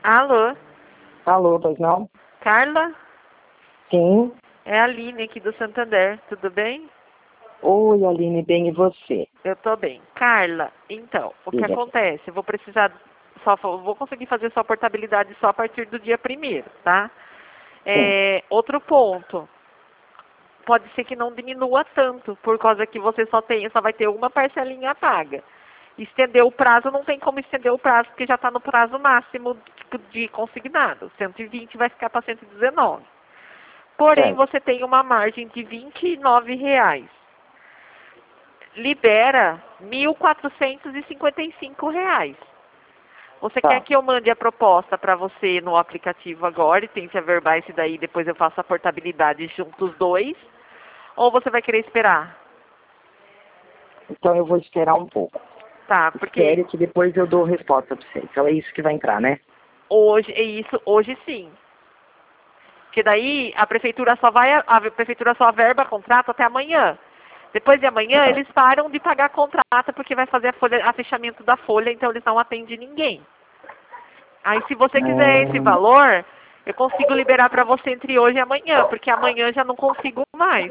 Alô, Alô, pois não? Carla? Sim. É a Aline aqui do Santander, tudo bem? Oi, Aline, bem, e você? Eu tô bem. Carla, então, o que Diga. acontece? Eu vou precisar, vou conseguir fazer sua portabilidade só a partir do dia 1º, tá? Sim. Outro ponto, pode ser que não diminua tanto, por causa que você só vai ter uma parcelinha paga. Estender o prazo, não tem como estender o prazo, porque já está no prazo máximo de consignado. 120 vai ficar para 119. Porém, Certo. você tem uma margem de R$ 29. Libera R$ 1.455. Você quer Tá. que eu mande a proposta para você no aplicativo agora e tente averbar esse daí, depois eu faço a portabilidade junto os dois? Ou você vai querer esperar? Então eu vou esperar um pouco. Tá, porque Espere que depois eu dou resposta pra você. Então é isso que vai entrar, né? hoje sim. Porque daí a prefeitura só averba contrato até amanhã. Depois de amanhã eles param de pagar contrato porque vai fazer a fechamento da folha, então eles não atendem ninguém. Aí se você quiser esse Hum... valor, eu consigo liberar para você entre hoje e amanhã, porque amanhã já não consigo mais.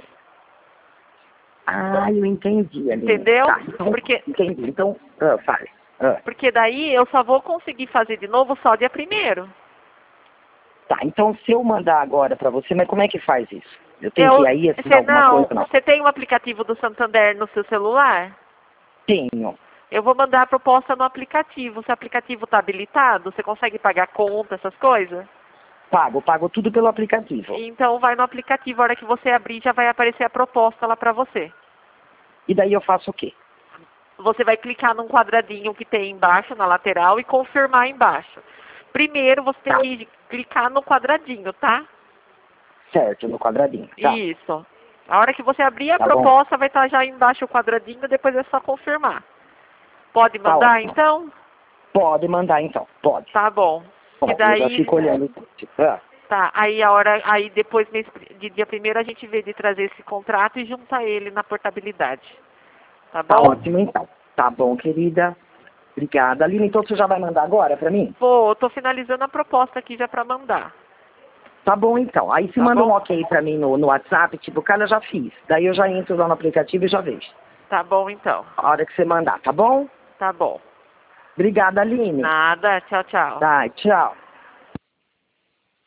Ah, eu entendi, Aline. Entendeu? Tá, então, Porque, entendi. Então, fale. porque daí eu só vou conseguir fazer de novo só dia 1º. Tá, então se eu mandar agora pra você, mas como é que faz isso? Eu tenho que ir aí assinar alguma coisa, não? Você tem o aplicativo do Santander no seu celular? Tenho. Eu vou mandar a proposta no aplicativo. Se o aplicativo está habilitado, você consegue pagar conta, essas coisas? Pago tudo pelo aplicativo. Então vai no aplicativo, a hora que você abrir já vai aparecer a proposta lá para você. E daí eu faço o quê? Você vai clicar num quadradinho que tem embaixo, na lateral, e confirmar embaixo. Primeiro você tem Tá. que clicar no quadradinho, tá? Certo, no quadradinho. Tá. Isso. A hora que você abrir a Tá bom. proposta, vai estar já embaixo o quadradinho, depois é só confirmar. Pode Tá mandar, ótimo. então? Pode mandar então, pode. Tá bom. Que Pode, eu já daí... fico olhando. Tá, aí depois de dia 1º a gente vê de trazer esse contrato e juntar ele na portabilidade. Tá Tá bom? ótimo então. Tá bom, querida. Obrigada. Aline, então você já vai mandar agora pra mim? Vou, tô finalizando a proposta aqui já pra mandar. Tá bom então. Aí se Tá manda um bom? ok pra mim no WhatsApp, tipo, cara, eu já fiz. Daí eu já entro lá no aplicativo e já vejo. Tá bom então. A hora que você mandar, tá bom? Tá bom. Obrigada, Aline. Nada, tchau, tchau. Tá, tchau.